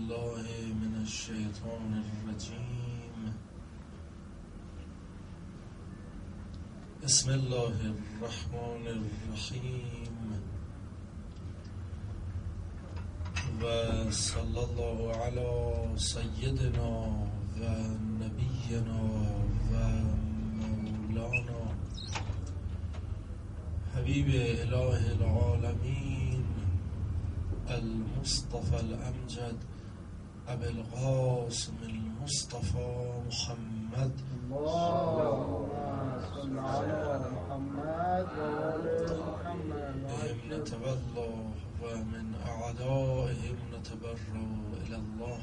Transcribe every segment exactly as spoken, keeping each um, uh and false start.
بالله من الشیطان الرجیم. بسم الله الرحمن الرحیم و صلی الله علی سیدنا و نبینا و مولانا حبیب اله العالمین المصطفى الامجد ابی القاسم المصطفى محمد اللهم صل على محمد و آل محمد بهم نتولى و من اعدائهم نتبرأ الى الله.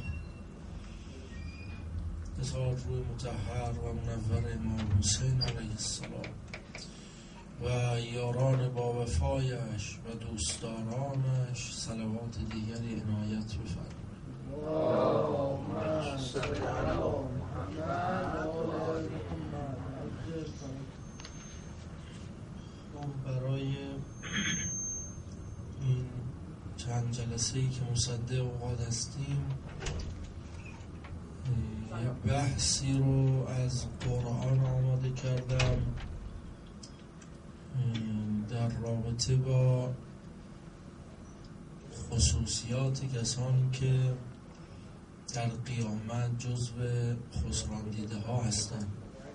بذار روی مطهر و منور امام حسین علیه السلام و یاران با وفایش و دوستدارانش صلوات دیگری عنایت بفرمایید. اللهم صل علی محمد و آل محمد. برای این چند جلسه ای که مصدق اوقات هستیم یه بحثی رو از قرآن آماده کردم در رابطه با خصوصیات کسانی که در قیامت جزو خسران دیده ها هستند.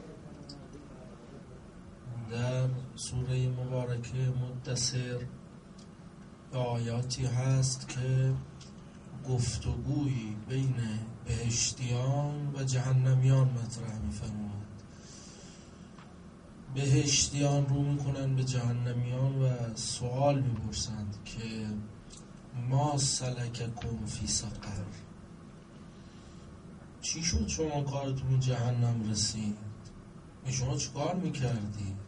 در سوره مبارکه مدثر آیاتی هست که گفتگویی بین بهشتیان و جهنمیان مطرح می‌فرماید. بهشتیان رو میکنن به جهنمیان و سوال میپرسند که ما سلککم فی سقر، چی شد شما کارتون جهنم رسید؟ شما چی کار میکردید؟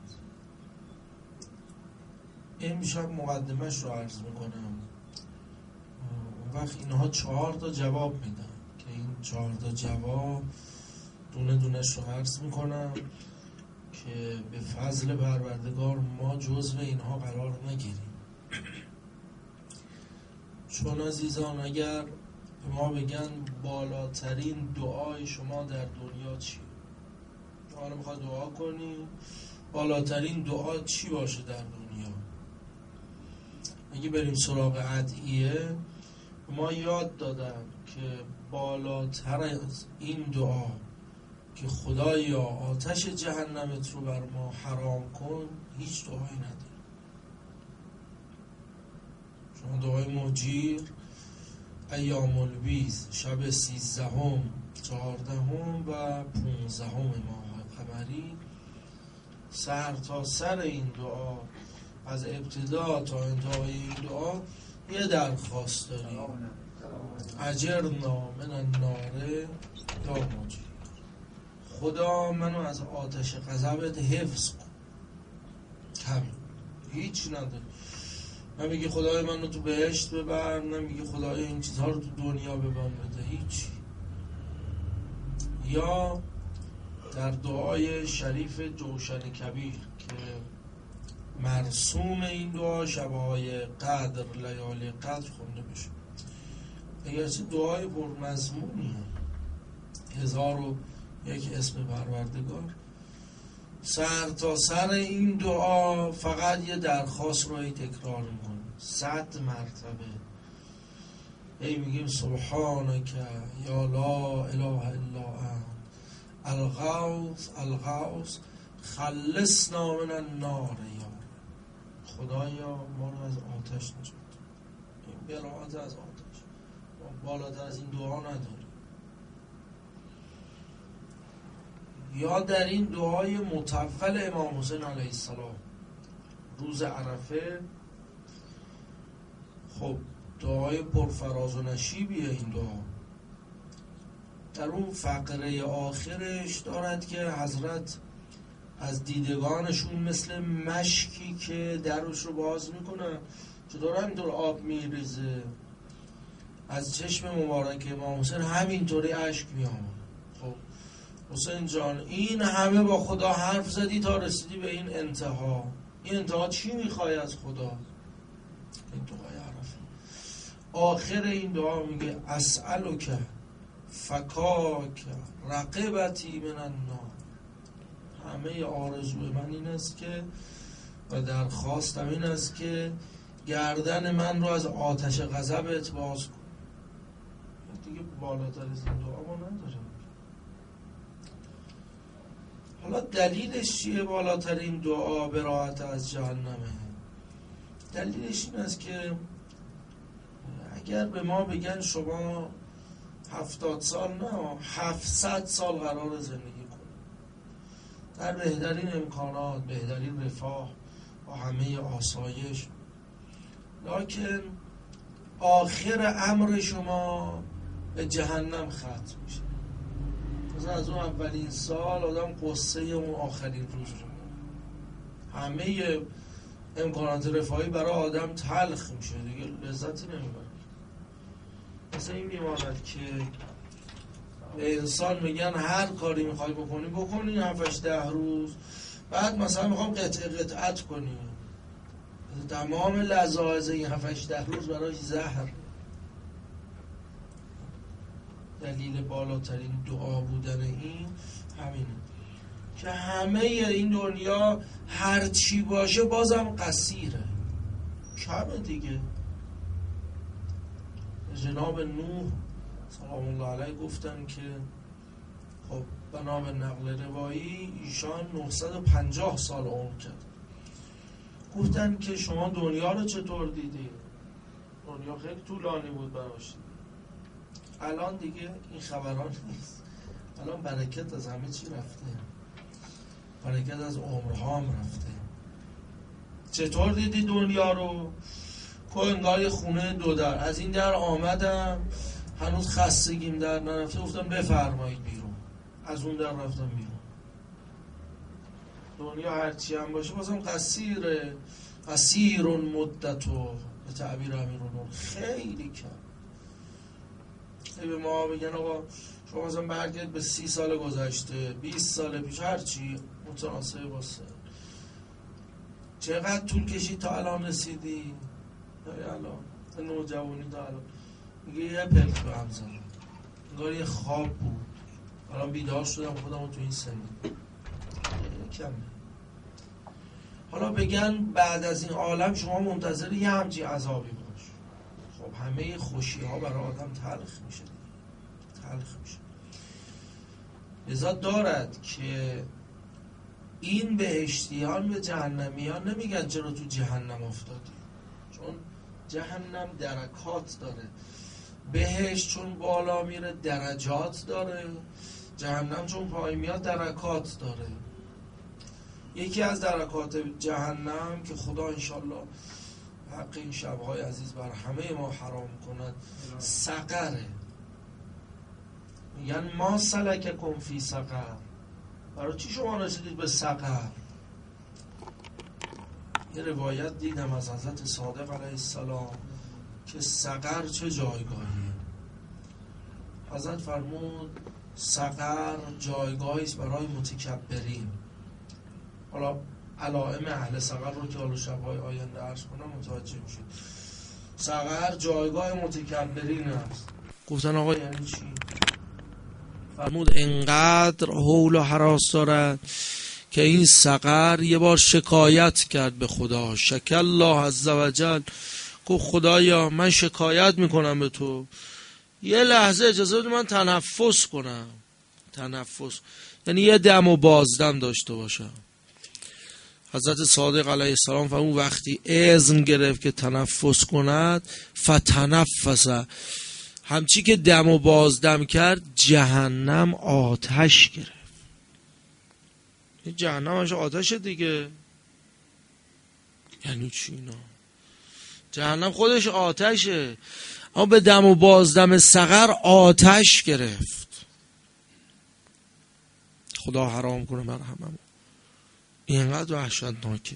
امشب مقدمش رو عرض میکنم. اون وقت اینها چهار تا جواب میدن که این چهار تا جواب دونه دونش رو عرض میکنم که به فضل پروردگار ما جزو اینها قرار نگیریم. چون عزیزان اگر ما بگن بالاترین دعای شما در دنیا چیه؟ حالا میخواد دعا کنی بالاترین دعا چی باشه در دنیا؟ اگه بریم سراغ ادعیه ما یاد دادن که بالاتر از این دعا که خدایا آتش جهنمت رو بر ما حرام کن هیچ دعایی نداره. شما دعای مجیر ایام البیض شب سیزدهم، چهاردهم و پونزدهم ماه قمری سر تا سر این دعا از ابتدا تا انتهای این دعا یه درخواست داریم: اجرنا من النار یا مجیر، خدا منو از آتش غضبت حفظ کن. همین، هیچ نداره. نمیگی خدای منو تو بهشت ببر، نمیگی خدای این چیزها رو تو دنیا ببر بده، هیچ. یا در دعای شریف جوشن کبیر که مرسوم این دعا شبهای قدر، لیالی قدر خونده بشه، اگرچه دعای پرمضمونیه، هزار و یک اسم پروردگار، سر تا سر این دعا فقط یه درخواست رو ای تکرار میکنه صد مرتبه. ای میگیم سبحانک یا لا اله الا انت الغوث الغوث خلصنا من النار، یا خدایا ما رو از آتش نجات. این براعت از آتش، بالاتر از این دعا نداره. یا در این دعای مطول امام حسین علیه السلام روز عرفه، خب دعای پرفراز و نشیبیه این دعا. در اون فقره آخرش دارد که حضرت از دیدگانشون مثل مشکی که درش رو باز میکنن چطور همینطور آب میریزه از چشم مبارک امام حسین، همینطوری اشک میامد. خب حسین جان این همه با خدا حرف زدی تا رسیدی به این انتها، این انتها چی میخوای از خدا؟ این دعای عرفه. آخر این دعا میگه اسألک فکاک رقبتی من النار. همه آرزوی من این است که و درخواستم این است که گردن من رو از آتش غضبت باز کن. دیگه بالاتر از این دعا ما ندارم. حالا دلیلش چیه بالاترین دعا براءت از جهنمه؟ دلیلش این است که اگر به ما بگن شما هفتاد سال نه هفتصد سال قرار زندگی کنید در بهترین امکانات، بهترین رفاه، با همه آسایش، لکن آخر امر شما به جهنم ختم میشه. مثلا از اون اولین سال آدم قصه اون آخرین روز رو، همه امکانات رفاهی برای آدم تلخ میشه دیگه، لذتی نمیبره. مثلا این میماند که به انسان میگن هر کاری میخوای بکنی بکنی هفتش ده روز، بعد مثلا میخوام قطع قطعت کنی، تمام لذاذ این هفتش ده روز براش زهر. دلیل بالاترین دعا بودن این همینه که همه این دنیا هر چی باشه بازم قصیره، کمه دیگه. جناب نوح سلام الله علیه گفتن که خب بنا به نقل روایی ایشان نهصد و پنجاه سال عمر کرد. گفتن که شما دنیا رو چطور دیدی؟ دنیا خیلی طولانی بود براش. الان دیگه این خبران نیست، الان برکت از همه چی رفته، برکت از عمرها هم رفته. چطور دیدی دنیا رو؟ که انگار خونه دو در، از این در آمدم هنوز خستگیم در نرفته، گفتم بفرمایید بیرون، از اون در رفتم بیرون. دنیا هرچی هم باشه بازم قصیره، قصیرون مدتو به تعبیر امیرالمومنین، خیلی کم. به ما بگن آقا شما مثلا برگرد به سی سال گذشته، بیست سال پیش، هرچی متناسب باشه، چقدر طول کشید تا الان رسیدی؟ الان نوجوانی تا الان میگه یه پلک به هم زدم، انگار یه خواب بود، الان بیدار شدم خودم تو این سنی کمه. حالا بگن بعد از این عالم شما منتظر یه همچین عذابی باش، خب همه خوشی ها برای آدم تلخ میشه، تلخ میشه. لذا دارد که این بهشتیان به جهنمیان نمیگن چرا تو جهنم افتادی، چون جهنم درکات داره، بهشت چون بالا میره درجات داره، جهنم چون پای میاد درکات داره. یکی از درکات جهنم که خدا انشالله حق این شبهای عزیز بر همه ما حرام کند، سقره. میگن ما سلککم فی سقر، برای چی شما رسیدید به سقر؟ یه روایت دیدم از حضرت صادق علیه السلام که سقر چه جایگاهیه. حضرت فرمود سقر جایگاهی است برای متکبرین. حالا علائم اهل سقر رو که حالا شب‌های آینده عرض کنم متوجه میشید. سقر جایگاه متکبرین است. گفتن آقا یعنی چی؟ فرمود انقدر حول و هراس دارد که این سقر یه بار شکایت کرد به خدا، شک الله عزوجل، گفت خدایا من شکایت میکنم به تو، یه لحظه اجازه بده من تنفس کنم. تنفس یعنی یه دم و بازدم داشته باشم. حضرت صادق علیه السلام فرمود وقتی اذن گرفت که تنفس کند، فتنفس، همچی که دم و بازدم کرد جهنم آتش گرفت. جهنمش آتشه دیگه. یعنی چی اینا؟ جهنم خودش آتشه، اما به دم و بازدم سقر آتش گرفت. خدا حرام کنه بر هممون. اینقدر وحشتناکه.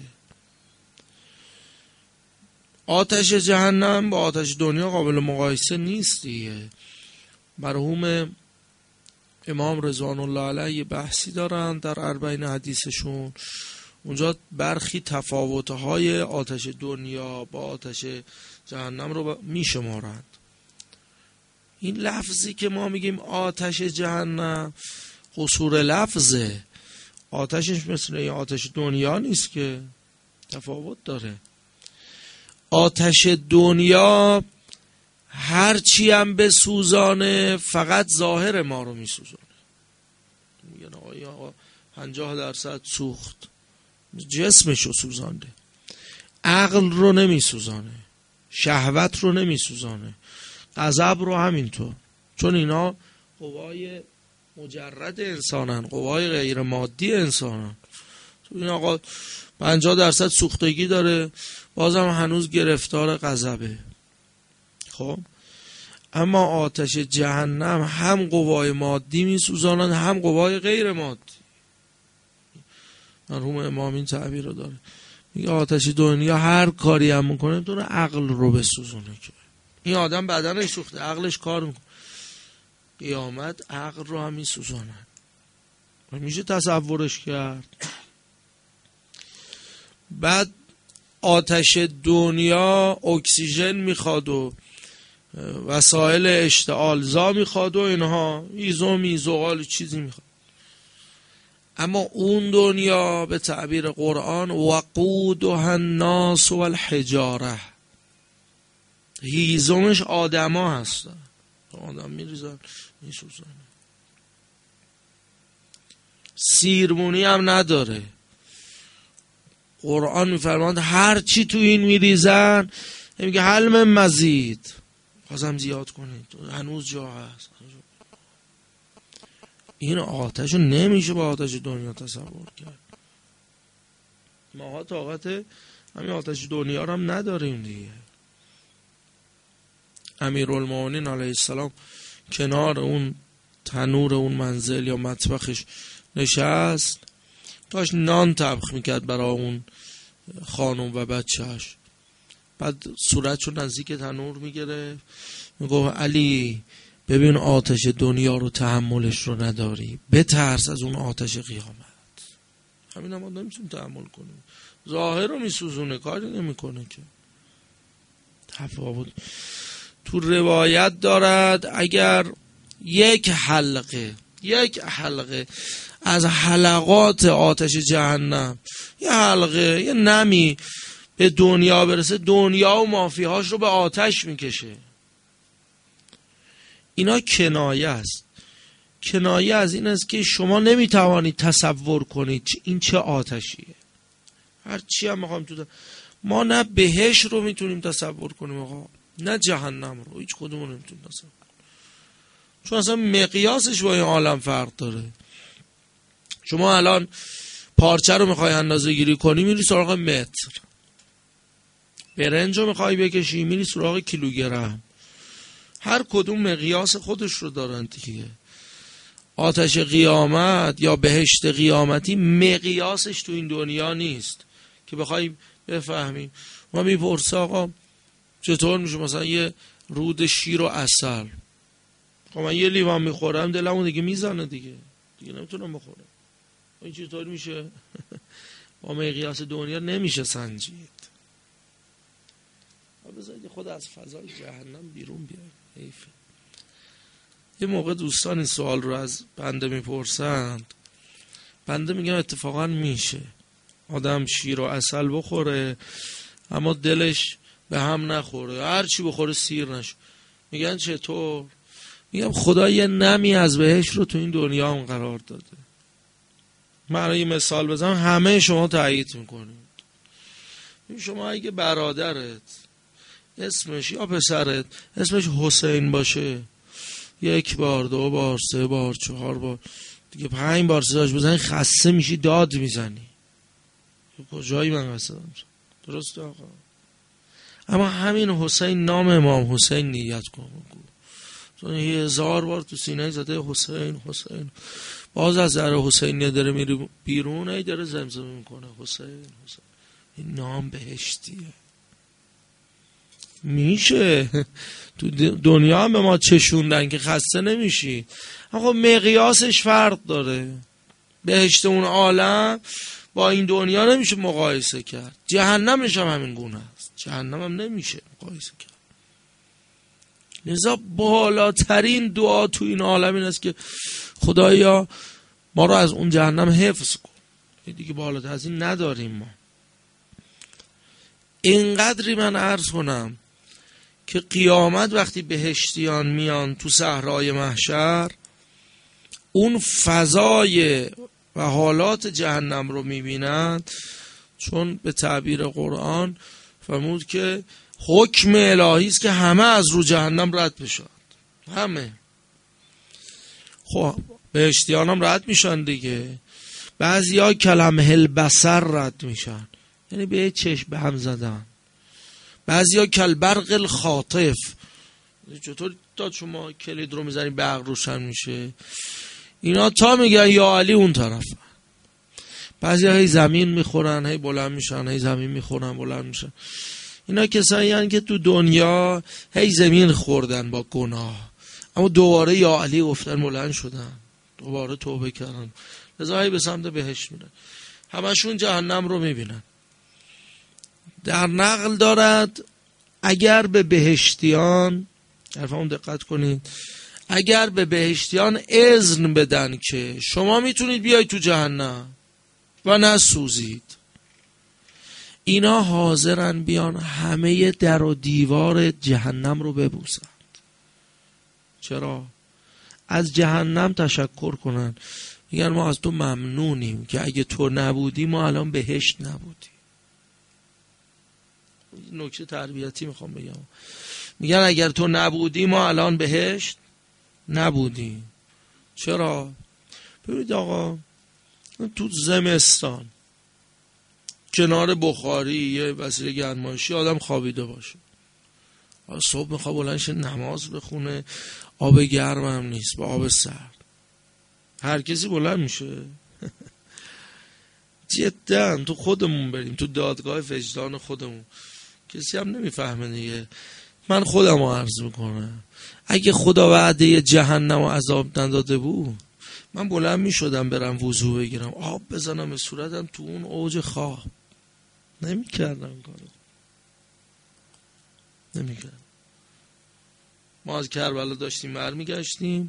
آتش جهنم با آتش دنیا قابل مقایسه نیست دیگه. مرحوم امام رضوان الله علیه بحثی دارن در اربعین حدیثشون، اونجا برخی تفاوت‌های آتش دنیا با آتش جهنم رو میشمارند. این لفظی که ما میگیم آتش جهنم قصور لفظه، آتشش مثل این آتش دنیا نیست که، تفاوت داره. آتش دنیا هرچی هم به سوزانه فقط ظاهر ما رو میسوزانه. میگن آقا آقا پنجاه درصد سوخت، جسمش رو سوزانده، عقل رو نمیسوزانه، شهوت رو نمیسوزانه، غضب رو همینطور، چون اینا قوای مجرد انسانن، قوای غیر مادی انسانن. تو این آقا پنجاه درصد سوختگی داره، بازم هنوز گرفتار غضبه. خب اما آتش جهنم هم قوای مادی میسوزانند هم قوای غیر مادی. مرحوم امام این تعبیر رو داره، میگه آتش دنیا هر کاری هم میکنه تو عقل رو بسوزونه. که این آدم بدنش سوخته، عقلش کار میکنه، قیامت عقل رو هم میسوزانه. میشه تصورش کرد؟ بعد آتش دنیا اکسیژن میخواد و وسایل اشتعالزا میخواد و اینها، ایزومی زغال چیزی میخواد. اما اون دنیا به تعبیر قرآن وقودها الناس والحجاره، هیزمش آدما هستن، آدم میریزن میسوزن، سیرمونی هم نداره. قرآن میفرماند هر چی تو این میریزن، میگه حلم مزید، بازم زیاد کنید، هنوز جا هست. این آتش رو نمیشه با آتش دنیا تصور کرد. ماها طاقت همین آتش دنیا رو هم نداریم دیگه. امیرالمومنین علیه السلام کنار اون تنور اون منزل یا مطبخش نشست، داشت نان طبخ میکرد برای اون خانم و بچهش. بعد صورتشو نزدیک تنور میگرفت، میگفت علی ببین آتش دنیا رو تحملش رو نداری، بترس از اون آتش قیامت. همین هم ما نمیتونیم تحمل کنیم، ظاهر رو میسوزونه، کاری نمیکنه که. تفاوت تو روایت دارد اگر یک حلقه یک حلقه از حلقات آتش جهنم، یه حلقه یه نمی به دنیا برسه، دنیا و مافیهاش رو به آتش میکشه. اینا کنایه است. کنایه از این است که شما نمیتوانید تصور کنید این چه آتشیه. هر چی هم میخوام تو ده. ما نه بهش رو میتونیم تصور کنیم آقا، نه جهنم رو، هیچ کدوم رو نمیتونیم تصور کنیم، چون اصلا مقیاسش با این عالم فرق داره. شما الان پارچه رو میخوای اندازه گیری کنی، میری سراغ متر. برنج رو میخوای بکشی، میری سراغ کیلوگرم. هر کدوم مقیاس خودش رو دارن دیگه. آتش قیامت یا بهشت قیامتی مقیاسش تو این دنیا نیست که بخوای بفهمیم. ما میپرسه آقا چطور میشه مثلا یه رود شیر و عسل، خب من یه لیوان میخورم دلمو دیگه میزنه دیگه دیگه نمیتونم بخورم. این چطور میشه؟ با مقیاس دنیا نمیشه سنجید. بذارید خود از فضای جهنم بیرون بیاید. حیفه. یه موقع دوستان این سوال رو از بنده میپرسند، بنده میگم اتفاقا میشه آدم شیر و عسل بخوره اما دلش به هم نخوره، هر چی بخوره سیر نشه. میگن چطور؟ میگم خدا یه نمی از بهش رو تو این دنیا هم قرار داده. من یه مثال بزنم همه شما تایید میکنید. شما اگه برادرت اسمش یا پسرت اسمش حسین باشه، یک بار دو بار سه بار چهار بار دیگه پنج بار صداش بزنی خسته میشی، داد میزنی. کجایی من قصدم؟ درسته آقا؟ اما همین حسین، نام امام حسین نیت کن، چون یه هزار بار تو سینه زده حسین حسین، باز از در حسین داره میری بیرون، ای داره زمزمه میکنه حسین حسین. این نام بهشتیه. میشه تو دنیا هم به ما چشوندن که خسته نمیشی. آقا مقیاسش فرق داره. بهشت اون عالم با این دنیا نمیشه مقایسه کرد. جهنمش هم همین گونه است، جهنم هم نمیشه مقایسه کرد. لذا بالاترین دعا تو این عالم این است که خدایا ما رو از اون جهنم حفظ کن. دیگه بالاتر از این نداریم ما. اینقدری من عرض کنم که قیامت وقتی بهشتیان میان تو صحرای محشر، اون فضای و حالات جهنم رو میبینند، چون به تعبیر قرآن فرمود که حکم الهی است که همه از رو جهنم رد بشن، همه. خب بهشتیان هم رد میشن دیگه. بعضی ها کلمه البصر رد میشن، یعنی به چشم به هم زدن. بعضی ها کلبرق الخاطف، چطور تا شما کلید رو میزنی برق روشن میشه، اینا تا میگن یا علی اون طرف. بعضی ها هی زمین میخورن هی بلند میشن، هی زمین میخورن بلند میشن. اینا کسایی هستن که تو دنیا هی زمین خوردن با گناه، اما دوباره یا علی گفتن بلند شدن، دوباره توبه کردن، لذا هی به سمت بهشت میرن. همشون جهنم رو میبینن. در نقل دارد اگر به بهشتیان، حرفمون دقت کنید، اگر به بهشتیان اذن بدن که شما میتونید بیاید تو جهنم و نسوزید، اینا حاضرن بیان همه در و دیوار جهنم رو ببوسند. چرا؟ از جهنم تشکر کنن، میگن ما از تو ممنونیم که اگه تو نبودی ما الان بهشت نبودیم. نکته تربیتی میخوام بگم، میگن اگر تو نبودی ما الان بهشت نبودیم. چرا؟ ببینید آقا، تو زمستان کنار بخاری یه وسیله گرمایشی آدم خوابیده باشه، صبح میخواد بلند شه نماز بخونه، آب گرم هم نیست، با آب سرد، هر کسی بلند میشه؟ جدا تو خودمون بریم تو دادگاه وجدان خودمون، کسی هم نمیفهمه دیگه. من خودم رو عرض میکنم، اگه خدا وعده جهنم و عذاب نداده بود، من بلند میشدم برم وضو بگیرم، آب بزنم به صورتم تو اون اوج خواب. نمیکردم کارو، نمیکردم. ما از کربلا داشتیم برمیگشتیم،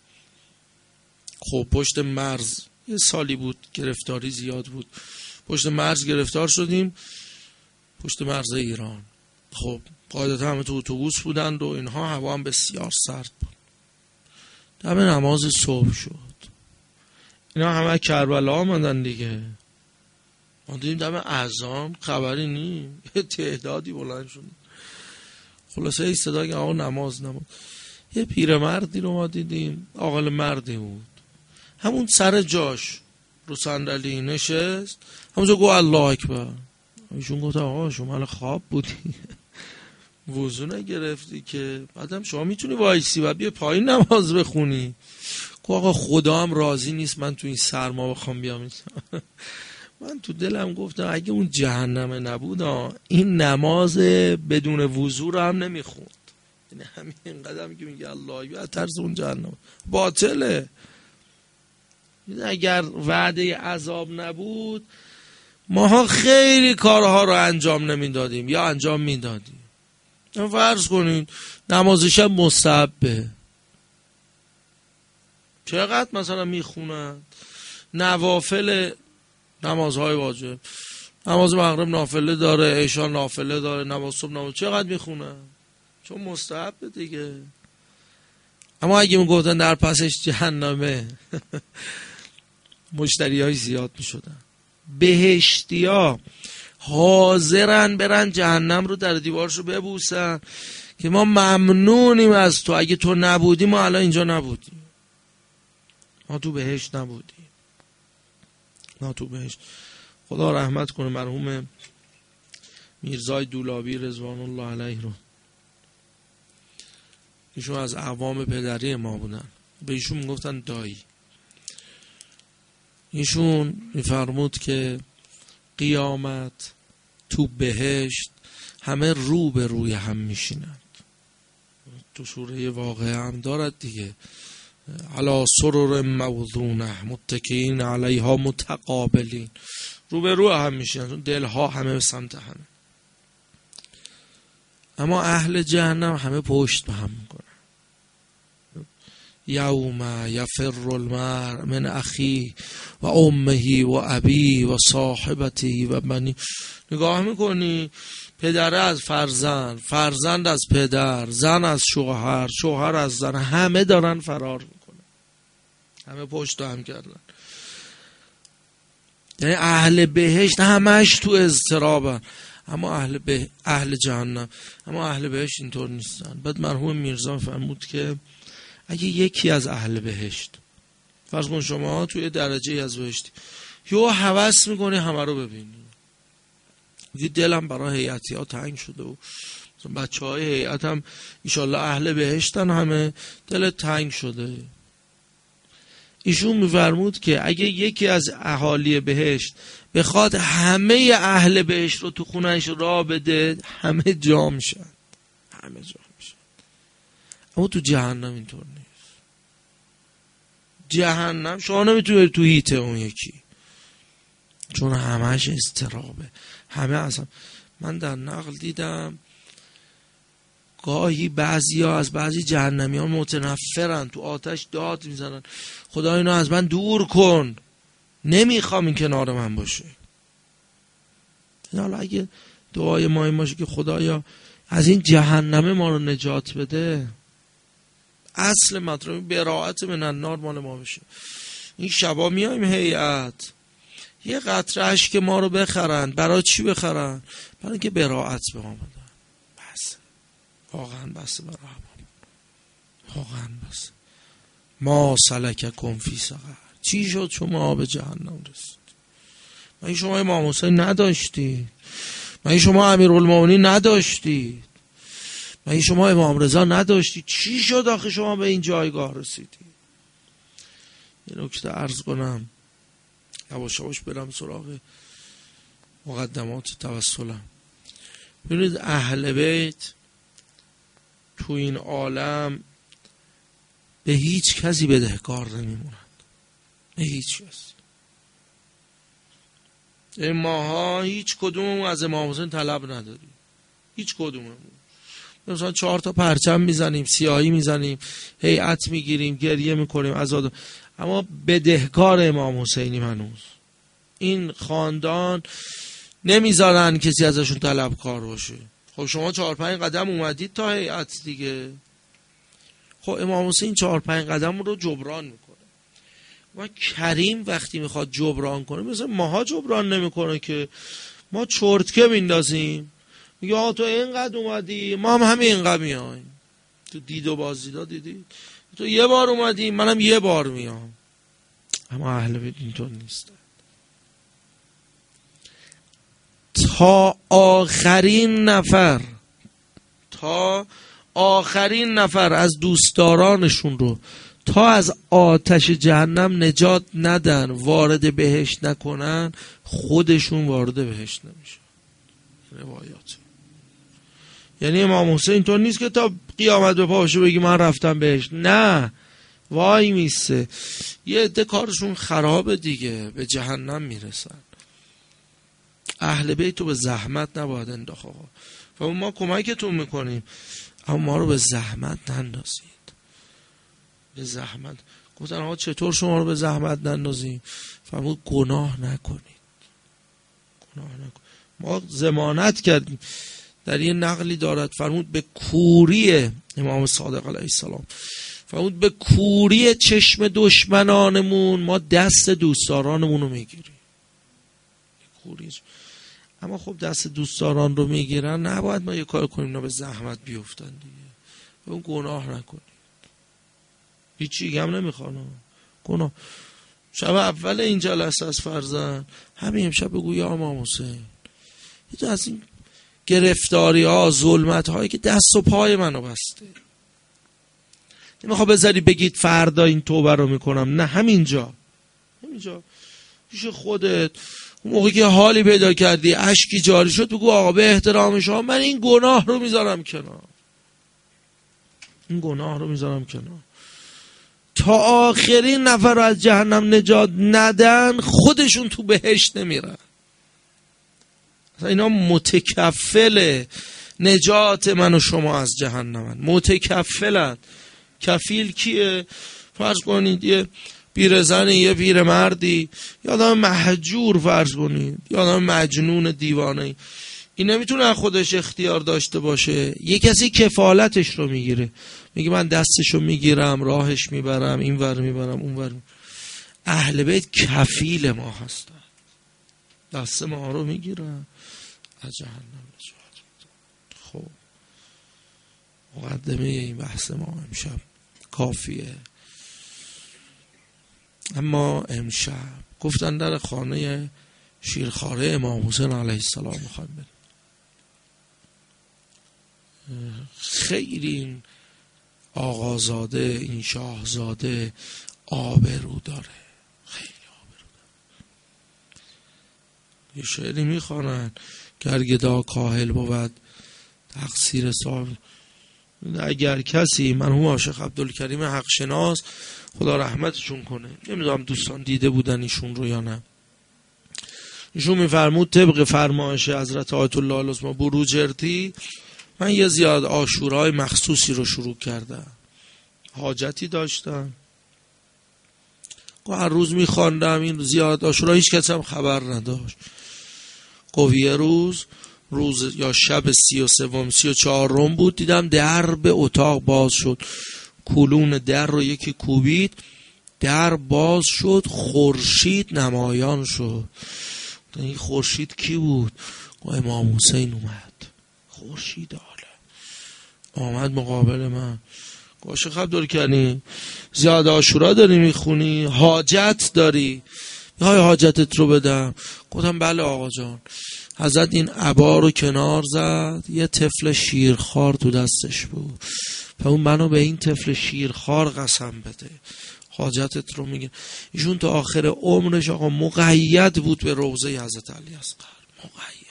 خب پشت مرز یه سالی بود گرفتاری زیاد بود، پشت مرز گرفتار شدیم، پشت مرز ایران. خب قاعدتا همه تو اتوبوس بودند و اینها، هوا هم بسیار سرد بود. دم نماز صبح شد، اینا همه کربلا آمدن دیگه. ما دیدیم دم اذان خبری نیم، یه تعدادی بلند شد. خلاصه ای صدا که آقا نماز نماز. یه پیرمردی رو ما دیدیم، عاقل مردی بود، همون سر جاش رو صندلی نشست، همونجا گفت الله اکبر. ایشون گفت آقا شما الان خواب بودی، وضو نگرفتی که، بعدم شما میتونی وایسی و بیا پایین نماز بخونی. گفت آقا خدا هم راضی نیست من تو این سرما بخوام بیام. من تو دلم گفتم اگه اون جهنم نبود این نماز بدون وضو رو هم نمیخوند. یعنی همین قدم که میگه الله اکبر ترس اون جهنم باطله. اگر وعده عذاب نبود ماها خیلی کارها رو انجام نمیدادیم یا انجام میدادیم. فرض کنین نماز شب مستحبه، چقدر مثلا میخونن نوافل، نمازهای واجب، نماز مغرب نافله داره، عشا نافله داره، نماز صبح نماز، چقدر میخونن؟ چون مستحبه دیگه. اما اگه میگفتن در پسش جهنمه مشتری های زیاد میشدن. بهشتی ها حاضرن برن جهنم رو در دیوارش رو ببوسن که ما ممنونیم از تو، اگه تو نبودی ما الان اینجا نبودیم، ما تو بهشت نبودیم، ما تو بهشت. خدا رحمت کنه مرحوم میرزای دولابی رضوان الله علیه رو، ایشون از اعوام پدری ما بودن، به ایشون میگفتن دایی. ایشون میفرمود که قیامت تو بهشت همه رو به روی هم میشینند. تو سوره واقعه هم دارد دیگه، علی سرر موضونه متکئین علیها متقابلین، رو به رو هم میشن، دلها همه به سمت همه. اما اهل جهنم همه پشت به هم میکنن. یوم یفر المرء من اخی و امه و ابی و صاحبتی و بنی. نگاه میکنی پدر از فرزند، فرزند از پدر، زن از شوهر، شوهر از زن، همه دارن فرار میکنن، همه پشت هم کردن. یعنی اهل بهشت همش تو اضطرابن، اما اهل به اهل جهنم، اما اهل بهشت اینطور نیستن. بعد مرحوم میرزا فرمود که اگه یکی از اهل بهشت، فرض کن شما توی درجه از بهشتی، یو هوس میکنی همه رو ببینی، یه دلم برای هیئتی ها تنگ شده و بچه های هیئت هم ایشالله اهل بهشتن، همه دل تنگ شده. ایشون میفرمود که اگه یکی از اهالی بهشت بخواد همه اهل بهشت رو تو خونهش را بده، همه جا میشن، همه جا میشن. اما تو جهنم اینطور نیست. جهنم شما نمیتونی تو هیته اون یکی، چون همهش اضطرابه، همه اصلا. من در نقل دیدم گاهی بعضی ها از بعضی جهنمی ها متنفرن، تو آتش داد میزنن خدا اینو از من دور کن، نمیخوام این کنار من باشه. حالا اگه دعای ما این باشه که خدایا از این جهنم ما رو نجات بده، اصل مطلب براءت من النار مال ما بشه. این شبا میایم هیئت یه قطره اشک ما رو بخرن، برای چی بخرن؟ برای اینکه براءت به ما بدن. بس واقعا بس برای واقعا بس. ما سلککم فی سقر، چی شد شما به جهنم رسید؟ مگه شما امام حسین نداشتید؟ مگه شما امیرالمومنین نداشتید؟ مگه شما امام رضا نداشتید؟ چی شد آخه شما به این جایگاه رسیدید؟ یه نکته عرض کنم، یواش یواش برم سراغ مقدمات توسلم. ببینید اهل بیت تو این عالم به هیچ کسی بدهکار نمیمونند، به هیچ کس. ماها هیچ کدوم از امام حسین طلب نداریم، هیچ کدوممون. مثلا چهار تا پرچم میزنیم، سیاهی میزنیم، هیئت میگیریم، گریه میکنیم، عزاد، اما بدهکار امام حسینیم هنوز. این خاندان نمیذارن کسی ازشون طلبکار باشه. خب شما چهار پنج قدم اومدید تا هیئت دیگه. خب امام حسین چهار پنج قدم رو جبران میکنه. و کریم وقتی میخواد جبران کنه مثلا ماها جبران نمیکنه که ما چرتکه میندازیم، میگه آقا تو اینقدر اومدی ما هم همین اینقدر میایم. تو دید و بازدیدا دیدید تو یه بار اومدی منم یه بار میام. اما اهل بیت اینطور نیست. تا آخرین نفر تا آخرین نفر از دوستدارانشون رو تا از آتش جهنم نجات ندن، وارد بهشت نکنن، خودشون وارد بهشت نمیشن. روایات. یعنی امام حسین اینطور نیست که تا قیامت به پا باشه بگی من رفتم بهشت، نه، وای میسته. یه عده کارشون خرابه دیگه، به جهنم میرسن. اهل بیت رو به زحمت نباید انداخت آقا. و ما کمکتون میکنیم اما ما رو به زحمت نندازید. به زحمت گفتن آقا چطور شما رو به زحمت نندازیم؟ فرمود گناه نکنید، گناه نکنید. ما ضمانت کردیم، در یه نقلی دارد فرمود به کوری امام صادق علیه السلام، فرمود به کوری چشم دشمنانمون ما دست دوستدارانمون رو میگیریم. کوری. اما خب دست دوستداران رو میگیرن، نباید ما یه کار کنیم اینا به زحمت بیفتن دیگه. به اون گناه نکنید، هیچی هم نمیخوانم گناه. شب اول این جلسه از فرزن همین امشب بگو یا امام حسین، یه از این گرفتاری ها، ظلمت هایی که دست و پای منو بسته، نمیخواد بذاری بگید فردا این توبه رو میکنم، نه، همینجا همینجا پیش خودت اون موقعی که حالی پیدا کردی، اشکی جاری شد، بگو آقا به احترام شما من این گناه رو میذارم کنار، این گناه رو میذارم کنار. تا آخرین نفر از جهنم نجات ندن خودشون تو بهشت نمیرن. اینا متکفل نجات من و شما از جهنمن، متکفلن. کفیل کیه؟ فرض کنید یه پیرزنی، یه پیرمردی، یا آدم مهجور فرض کنید، یا آدم مجنون دیوانه، این نمیتونه از خودش اختیار داشته باشه. یه کسی کفالتش رو میگیره، میگه من دستشو میگیرم، راهش میبرم، این ور میبرم، اون ور. اهل بیت کفیل ما هستن، دست ما رو میگیرن، از جهنم نجات میدن. خب مقدمه این بحث ما امشب کافیه. اما امشب گفتن در خانه شیرخواره امام حسین علیه السلام میخوایم بریم. خیلی این آقازاده، این شاهزاده آبرو داره، خیلی آبرو داره. یه شعری میخوانن گرگدا کاهل بود تقصیر صاحب. اگر کسی، مرحوم عاشق عبدالکریم حق شناس خدا رحمتشون کنه، نمیدونم دوستان دیده بودن ایشون رو یا نه، ایشون میفرمود طبق فرمایش حضرت آیت الله العظمی بروجردی من یه زیاد عاشورای مخصوصی رو شروع کردم. حاجتی داشتم، هر روز میخواندم این زیاد عاشورا، هیچ کس هم خبر نداشت. قویه روز روز یا شب سی و سوم سی و چهارم بود، دیدم در به اتاق باز شد، کلون در رو یکی کوبید، در باز شد، خورشید نمایان شد. این خورشید کی بود؟ امام حسین اومد، خورشید عالم آمد مقابل من. گوشه خب دور کنی زیاد عاشورا داری میخونی، حاجت داری، میخوای حاجتت رو بدم؟ گفتم بله آقا جان. حضرت این عبا رو کنار زد، یه طفل شیرخوار تو دستش بود، و اون منو به این طفل شیرخوار قسم بده حاجتت رو میگه. ایشون تا آخر عمرش آقا مقید بود به روضه حضرت علی اصغر، مقید.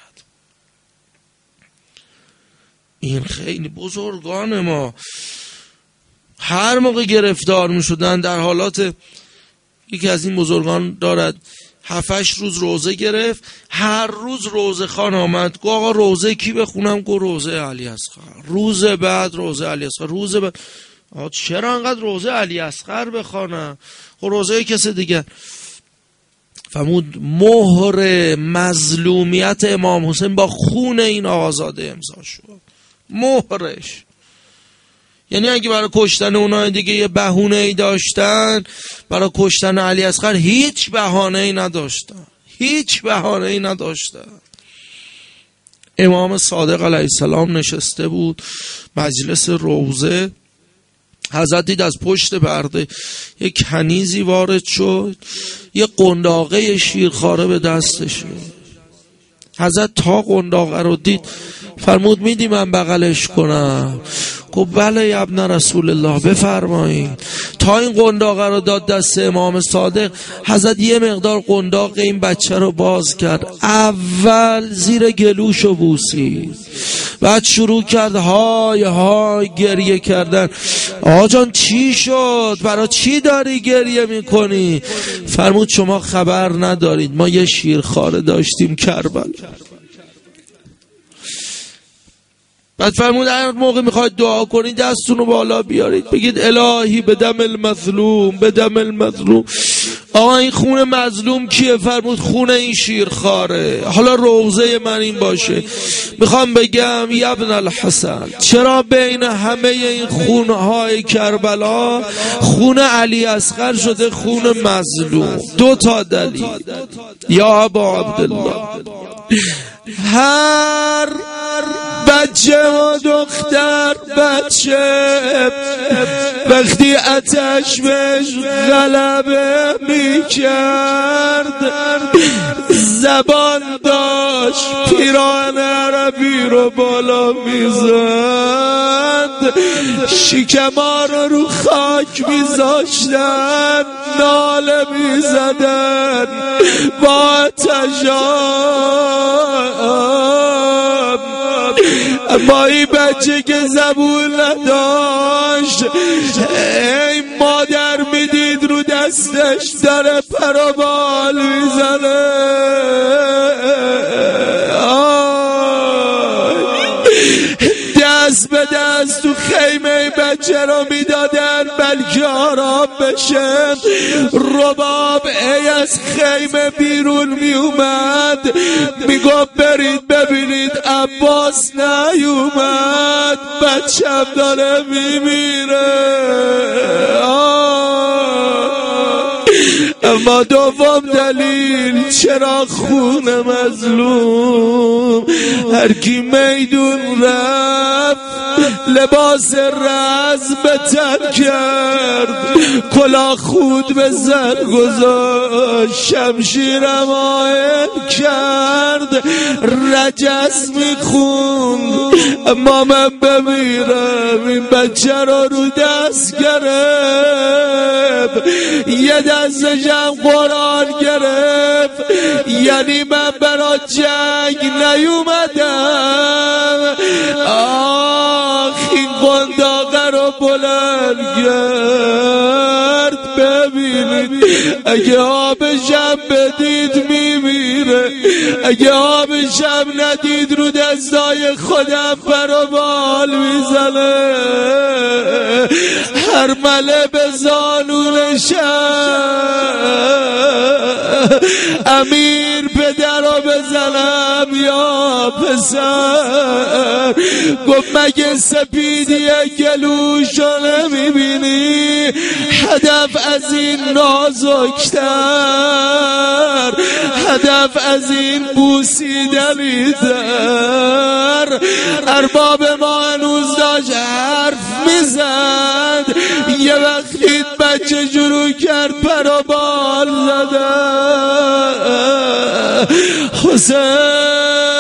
این خیلی بزرگان ما هر موقع گرفتار میشدن در حالات، یکی از این بزرگان دارد هفتش روز روزه گرفت، هر روز روزه خان آمد، گو آقا روزه کی بخونم؟ گو روزه علی اصغر. روز بعد روزه علی اصغر، روز بعد آقا چرا انقدر روزه علی اصغر بخوانم؟ خب روزه کسی دیگه. فرمود مهر مظلومیت امام حسین با خون این آقازاده امضا شد، مهرش. یعنی اگه برای کشتن اونای دیگه یه بهونه ای داشتن، برای کشتن علی اصغر هیچ بهانه ای نداشتن، هیچ بهانه ای نداشتن. امام صادق علیه السلام نشسته بود مجلس روضه، حضرت دید از پشت پرده یک کنیزی وارد شد، یه قنداقه شیرخواره به دستشه. حضرت تا قنداقه رو دید فرمود میدی من بغلش کنم؟ گفت بله یا ابن رسول الله بفرمایید. تا این قنداقه رو داد دست امام صادق، حضرت یه مقدار قنداق این بچه رو باز کرد، اول زیر گلوشو بوسید، بعد شروع کرد های های گریه کردن. آقا جان چی شد؟ برای چی داری گریه میکنی؟ فرمود شما خبر ندارید، ما یه شیرخواره داشتیم کربلا. بعد فرمود هر موقع میخواید دعا کنید دستتون رو بالا بیارید، بگید الهی به دم المظلوم، به دم المظلوم. آقا این خون مظلوم کیه؟ فرمود خون این شیرخواره. حالا روضه من این باشه، میخوام بگم یا ابن الحسن، چرا بین همه این خونهای کربلا خون علی اصغر شده خون مظلوم؟ دو تا دلیل. یا ابا عبدالله، هر بچه و دختر بچه وقتی آتش بهش غلبه میکرد، زبان داشت پیران عربی رو بالا میزد، شکما رو رو خاک میذاشتن، ناله میزدن با تجاب. اما این بچه که زبون نداشت، ای مادر دستش داره پر و بال میزنه. دست به دست تو خیمه بچه رو میدادن بلکه آرام بشه. رباب ای از خیمه بیرون میومد میگفت برید ببینید عباس نیومد، بچم داره میمیره. اما دوم دلیل چرا خون مظلوم، هر کی میدون رفت لباس رز به تن کرد، کلاه خود به سر گذاشت، شمشیرم آهن کرد، رجس میخوند اما من بمیرم. این بچه رو رو دست گرفت، یه دستشم قرآن گرفت، یعنی من برا جنگ نیومدم. آخ این قنداقه رو بلند کرد، ببینید اگه آبشم بدید میمیره، اگه آبشم ندید رو دستای خودم پر و بال میزنه. هر مله به زانونشم امیر پدر رو بزنم یا پسر. گفت مگه سپیدی گلوشو نمیبینی، هدف از این نازکتر، هدف از این بوسیدنی در. ارباب ما هنوز داشت حرف میزد، یه وقت دید بچه شروع کرد پر و بال زدن. حسین